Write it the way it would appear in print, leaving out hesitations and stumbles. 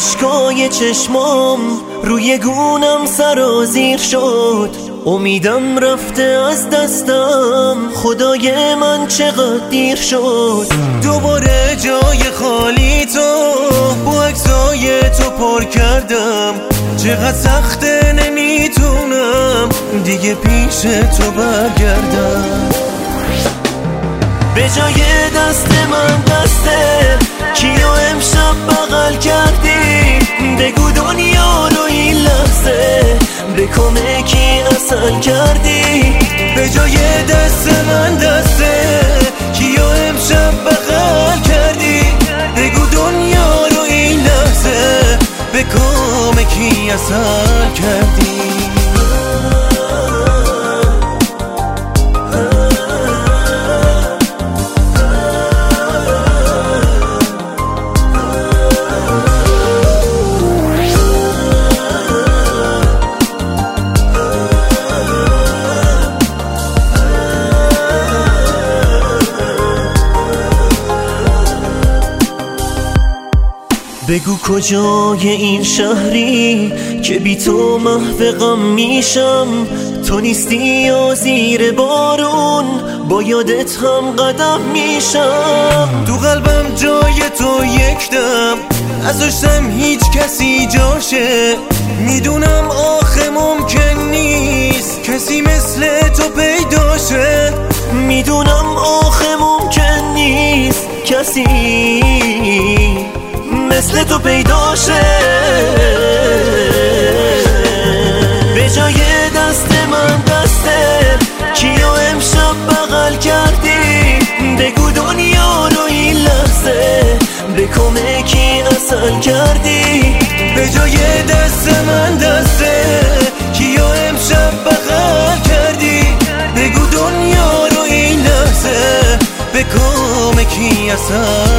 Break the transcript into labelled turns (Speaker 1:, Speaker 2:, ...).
Speaker 1: اشکای چشمام روی گونم سرازیر شد، امیدم رفته از دستم، خدای من چقدر دیر شد. دوباره جای خالی تو با عکسای تو پر کردم، چقدر سخته نمیتونم دیگه پیش تو برگردم. به جای دست من دسته کیو امشب بغل کردی، بگو دنیا رو این لحظه به کمکی اصل کردی. به جای دست من دسته کیو امشب بغل کردی، بگو دنیا رو این لحظه به کمکی اصل کردی. بگو کجای این شهری که بی تو محو غم میشم، تو نیستی یا زیر بارون با یادت هم قدم میشم. تو قلبم جای تو یک دم نذاشتم هیچ کسی جاشه، میدونم آخه ممکن نیست کسی مثل تو پیداشه، میدونم آخه ممکن نیست کسی مثل تو پیدا شه. به جای دست من دسته کیو امشب بغل کردی، بگو دنیا رو این لحظه به کمکی اصل کردی. به جای دست من دسته کیو امشب بغل کردی، بگو دنیا رو این لحظه به کمکی اصل